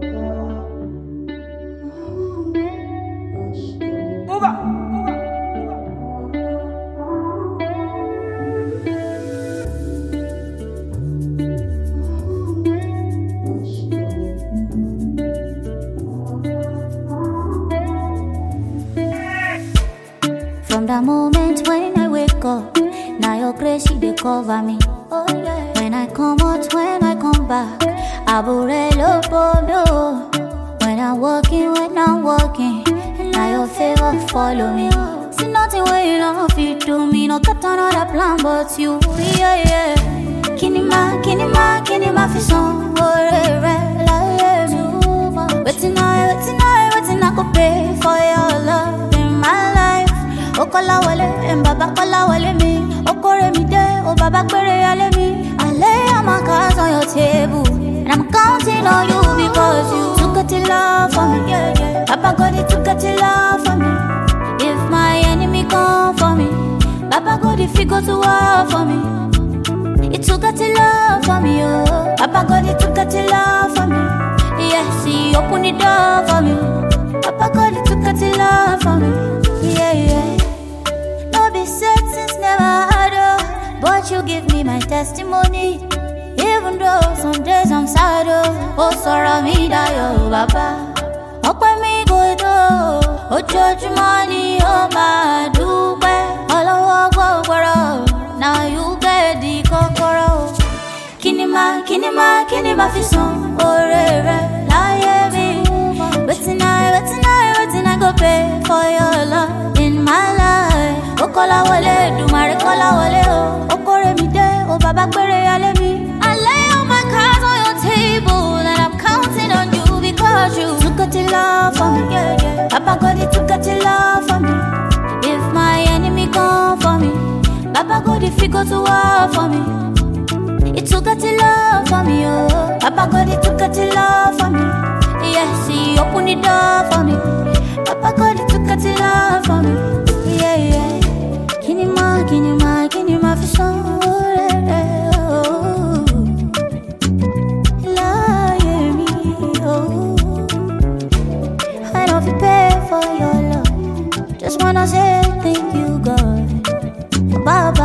From the moment when I wake up, now your grace she dey cover me. Oh yeah. When I come out, when I come back, aburelo bono. When I'm walking, and now your favor follow me. See nothing when you don't fit to me, no got another plan but you. Yeah yeah. Kinima fi son, oh yeah. Waiting I go pay for your love in my life. Okola wale, Baba kola wale me. Okore mi de, oh Baba kwere yale me. I lay all my cards on your table, and I'm counting on you because you took it to love for me. Yeah, yeah. Papa God, he took it to love for me. If my enemy come for me, Papa God, if he go to war for me, he took it to love for me. Oh, Papa God, he took it to love for me. Yes, he opened the door for me. Papa God, he took it to love for me. Yeah, yeah. No be said since never had oh, but you give me my testimony. Even though some days I'm sad oh, sorrow me die oh, Baba. Open me go do, oh judge money oh my dupe. All I walk go now you get the kokoro. Kinima fi son, oh re lie me. Waiting I go pay for your love in my life. Okola wale, do my kola wale oh. Okore mi de, oh Baba kwere yale me. I lay all my cards on your table, and I'm counting on you because you took it to love for me. Yeah, yeah. Papa God, he took it to love for me. If my enemy come for me, Papa God, if he go to war for me, he took it to love for me. Oh, Papa God, he took it to love for me. Yes, he opened the door for me. Papa God, he took it to love for me. Yeah, yeah. Kinima fi son. Lie me, oh. I don't feel pay for your love. Just wanna say thank you, God. Baba.